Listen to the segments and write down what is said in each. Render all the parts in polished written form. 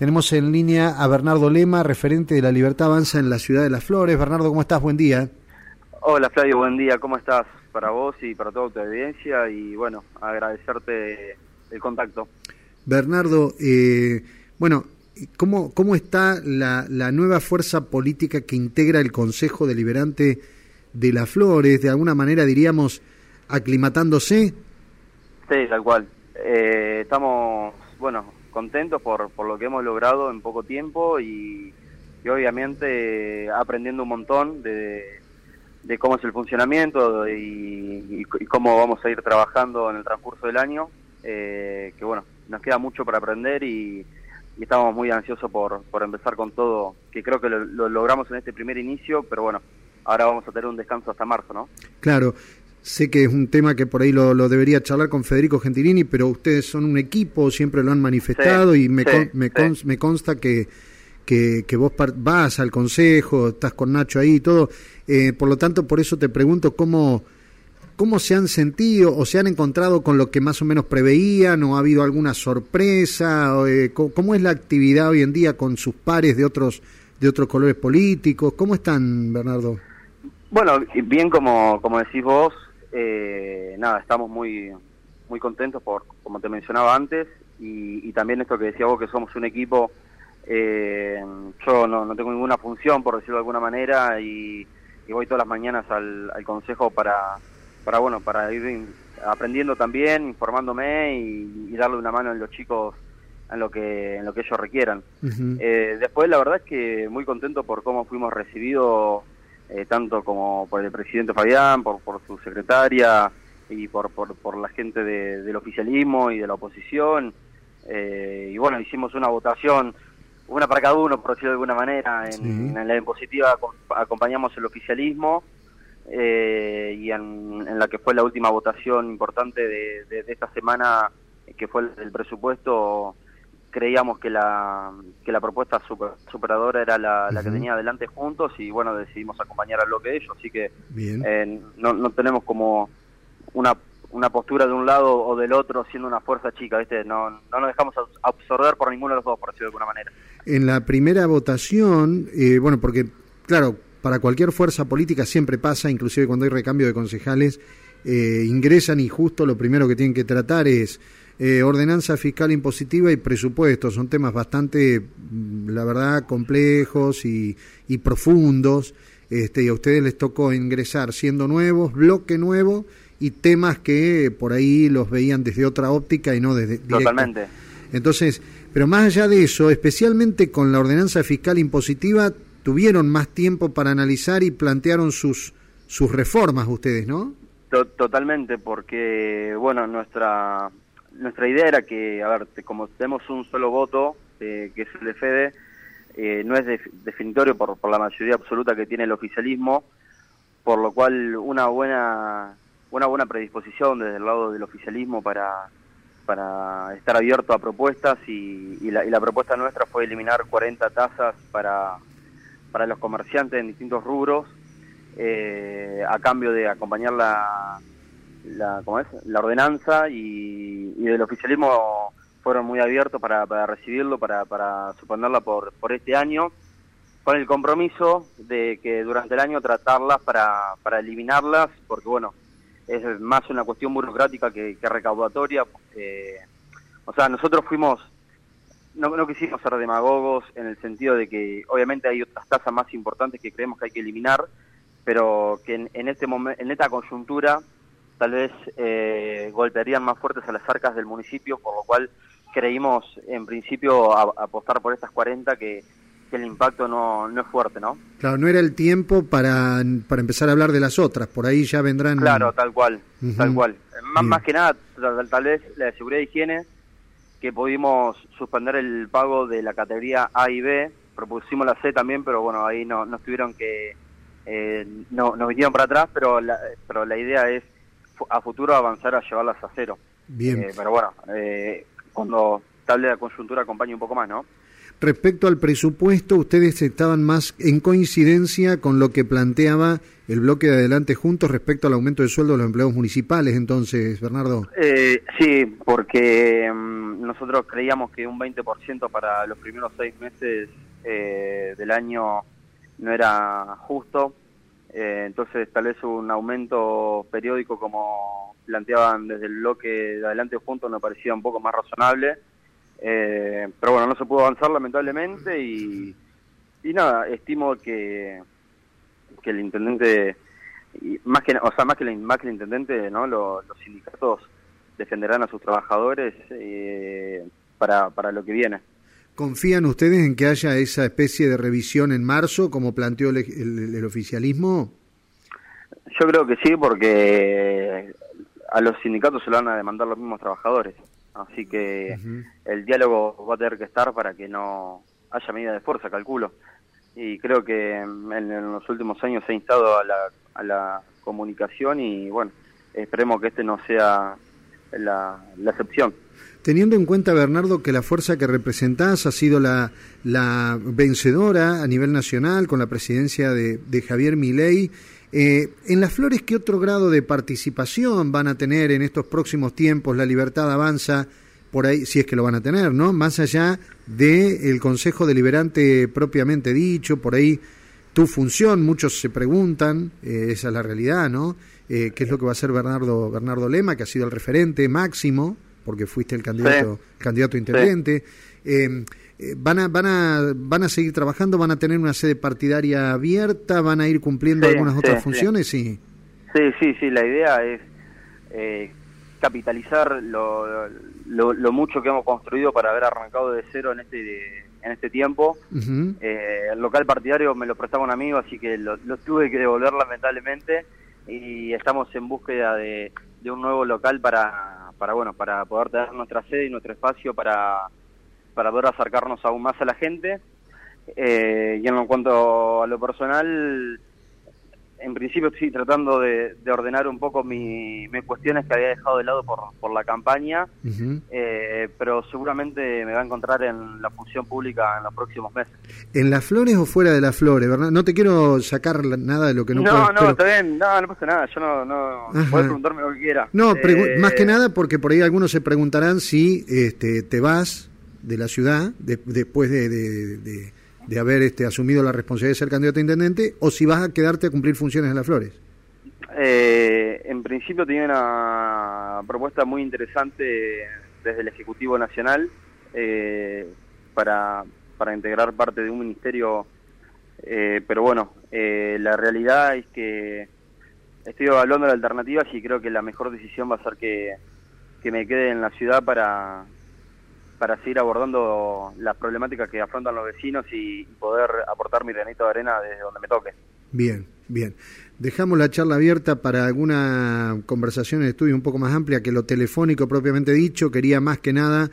Tenemos en línea a Bernardo Lema, referente de La Libertad Avanza en la Ciudad de Las Flores. Bernardo, ¿cómo estás? Buen día. Hola Flavio, buen día, ¿cómo estás? Para vos y para toda tu audiencia y bueno, agradecerte el contacto. Bernardo, bueno, ¿cómo está la nueva fuerza política que integra el Consejo Deliberante de Las Flores? De alguna manera diríamos, aclimatándose. Sí, tal cual. Estamos, bueno, contentos por lo que hemos logrado en poco tiempo y obviamente aprendiendo un montón de cómo es el funcionamiento y cómo vamos a ir trabajando en el transcurso del año, que bueno, nos queda mucho para aprender y estamos muy ansiosos por empezar con todo, que creo que lo logramos en este primer inicio, pero bueno, ahora vamos a tener un descanso hasta marzo, ¿no? Claro, sé que es un tema que por ahí lo debería charlar con Federico Gentilini, pero ustedes son un equipo, siempre lo han manifestado, sí, y me consta que vos vas al consejo, estás con Nacho ahí y todo, por lo tanto, por eso te pregunto cómo se han sentido o se han encontrado con lo que más o menos preveían, o ha habido alguna sorpresa, cómo es la actividad hoy en día con sus pares de otros colores políticos. ¿Cómo están, Bernardo? Bueno, bien como decís vos, nada, estamos muy contentos por, como te mencionaba antes, y también esto que decía vos, que somos un equipo. Yo no tengo ninguna función, por decirlo de alguna manera, y voy todas las mañanas al consejo para ir aprendiendo también, informándome y darle una mano a los chicos en lo que ellos requieran. Uh-huh. Después la verdad es que muy contento por cómo fuimos recibidos, tanto como por el presidente Fabián, por su secretaria y por la gente del oficialismo y de la oposición, y bueno, hicimos una votación, una para cada uno, por decirlo de alguna manera. En la impositiva acompañamos el oficialismo, y en la que fue la última votación importante de esta semana, que fue el presupuesto, creíamos que la propuesta superadora era la que tenía adelante Juntos, y bueno, decidimos acompañar al bloque de ellos, así que no tenemos como una postura de un lado o del otro siendo una fuerza chica, ¿viste? No nos dejamos absorber por ninguno de los dos, por decirlo de alguna manera. En la primera votación, bueno, porque claro, para cualquier fuerza política siempre pasa, inclusive cuando hay recambio de concejales, ingresan y justo lo primero que tienen que tratar es ordenanza fiscal impositiva y presupuesto. Son temas bastante, la verdad, complejos y profundos, y a ustedes les tocó ingresar siendo nuevos, bloque nuevo, y temas que por ahí los veían desde otra óptica y no desde directa. Totalmente. Entonces, pero más allá de eso, especialmente con la ordenanza fiscal impositiva, tuvieron más tiempo para analizar y plantearon sus reformas ustedes, ¿no? Totalmente, porque bueno, nuestra idea era que, a ver, como tenemos un solo voto, que es el de Fede, no es definitorio por la mayoría absoluta que tiene el oficialismo, por lo cual una buena predisposición desde el lado del oficialismo para estar abierto a propuestas, y la propuesta nuestra fue eliminar 40 tasas para los comerciantes en distintos rubros, a cambio de acompañar la ordenanza, y del oficialismo fueron muy abiertos para recibirlo, para suponerla por este año, con el compromiso de que durante el año tratarlas para eliminarlas, porque bueno, es más una cuestión burocrática que recaudatoria. O sea, nosotros no quisimos ser demagogos en el sentido de que obviamente hay otras tasas más importantes que creemos que hay que eliminar, pero que en este momento, en esta coyuntura, tal vez golpearían más fuertes a las arcas del municipio, por lo cual creímos en principio apostar por estas 40, que el impacto no es fuerte, ¿no? Claro, no era el tiempo para empezar a hablar de las otras, por ahí ya vendrán... Claro, tal cual, uh-huh. Tal cual. Más que nada, tal vez la de seguridad e higiene, que pudimos suspender el pago de la categoría A y B, propusimos la C también, pero bueno, ahí nos tuvieron que... nos vinieron para atrás, pero la idea es a futuro avanzar a llevarlas a cero. Bien. Pero bueno, cuando tal vez la coyuntura acompañe un poco más, ¿no? Respecto al presupuesto, ustedes estaban más en coincidencia con lo que planteaba el bloque de Adelante Juntos respecto al aumento de sueldo de los empleados municipales, entonces, Bernardo. Sí, porque nosotros creíamos que un 20% para los primeros 6 meses del año no era justo, entonces tal vez un aumento periódico como planteaban desde el bloque de Adelante Juntos nos parecía un poco más razonable. Pero bueno, no se pudo avanzar lamentablemente y nada, estimo que el intendente, más que el intendente, ¿no? Los sindicatos defenderán a sus trabajadores para lo que viene. ¿Confían ustedes en que haya esa especie de revisión en marzo, como planteó el oficialismo? Yo creo que sí, porque a los sindicatos se lo van a demandar los mismos trabajadores. Así que el diálogo va a tener que estar para que no haya medida de fuerza, calculo. Y creo que en los últimos años se ha instado a la comunicación y bueno, esperemos que este no sea la excepción. Teniendo en cuenta, Bernardo, que la fuerza que representás ha sido la vencedora a nivel nacional con la presidencia de Javier Milei, en Las Flores, ¿qué otro grado de participación van a tener en estos próximos tiempos? La Libertad Avanza, por ahí, si es que lo van a tener, ¿no? Más allá del Consejo Deliberante propiamente dicho, por ahí tu función, muchos se preguntan, esa es la realidad, ¿no? ¿Qué es lo que va a hacer Bernardo Lema, que ha sido el referente máximo, porque fuiste el candidato a intendente? Sí. ¿Van a seguir trabajando? ¿Van a tener una sede partidaria abierta? ¿Van a ir cumpliendo algunas otras funciones? Sí, la idea es capitalizar lo mucho que hemos construido para haber arrancado de cero en este tiempo. El local partidario me lo prestaba un amigo, así que lo tuve que devolver lamentablemente, y estamos en búsqueda de un nuevo local para poder tener nuestra sede y nuestro espacio para poder acercarnos aún más a la gente. Y en cuanto a lo personal, en principio estoy tratando de ordenar un poco mis cuestiones que había dejado de lado por la campaña, pero seguramente me va a encontrar en la función pública en los próximos meses. ¿En Las Flores o fuera de Las Flores, verdad? No te quiero sacar nada de lo que no puedes... No, está bien, no pasa nada, yo no puedes preguntarme lo que quiera. No, más que nada porque por ahí algunos se preguntarán si te vas de la ciudad después de haber asumido la responsabilidad de ser candidato a intendente, o si vas a quedarte a cumplir funciones en Las Flores. En principio tenía una propuesta muy interesante desde el Ejecutivo Nacional para integrar parte de un ministerio, pero bueno, la realidad es que estoy evaluando las alternativas y creo que la mejor decisión va a ser que me quede en la ciudad para seguir abordando las problemáticas que afrontan los vecinos y poder aportar mi granito de arena desde donde me toque. Bien. Dejamos la charla abierta para alguna conversación en estudio un poco más amplia que lo telefónico propiamente dicho. Quería más que nada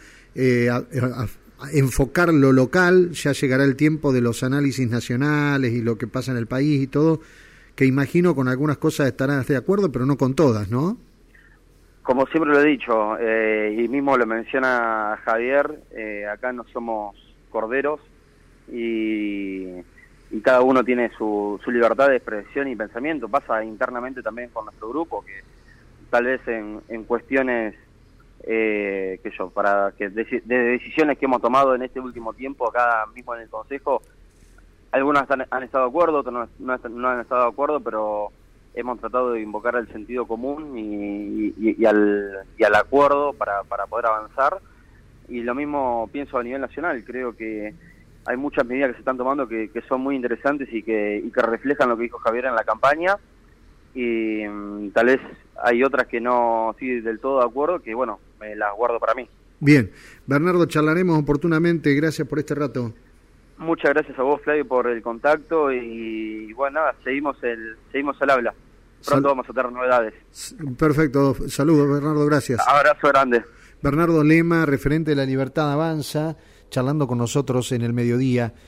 enfocar lo local. Ya llegará el tiempo de los análisis nacionales y lo que pasa en el país y todo, que imagino con algunas cosas estarás de acuerdo, pero no con todas, ¿no? Como siempre lo he dicho, y mismo lo menciona Javier, acá no somos corderos y cada uno tiene su libertad de expresión y pensamiento. Pasa internamente también con nuestro grupo, que tal vez en cuestiones de decisiones que hemos tomado en este último tiempo acá mismo en el Consejo, algunas han estado de acuerdo, otras no han estado de acuerdo, pero hemos tratado de invocar el sentido común y al acuerdo para poder avanzar. Y lo mismo pienso a nivel nacional. Creo que hay muchas medidas que se están tomando que son muy interesantes y que reflejan lo que dijo Javier en la campaña, y tal vez hay otras que no estoy del todo de acuerdo, que bueno, me las guardo para mí. Bien, Bernardo, charlaremos oportunamente. Gracias por este rato. Muchas gracias a vos, Flavio, por el contacto, y bueno, nada, seguimos al habla. Pronto vamos a tener novedades. Perfecto, saludos, Bernardo, gracias. Abrazo grande. Bernardo Lema, referente de la Libertad Avanza, charlando con nosotros en el mediodía.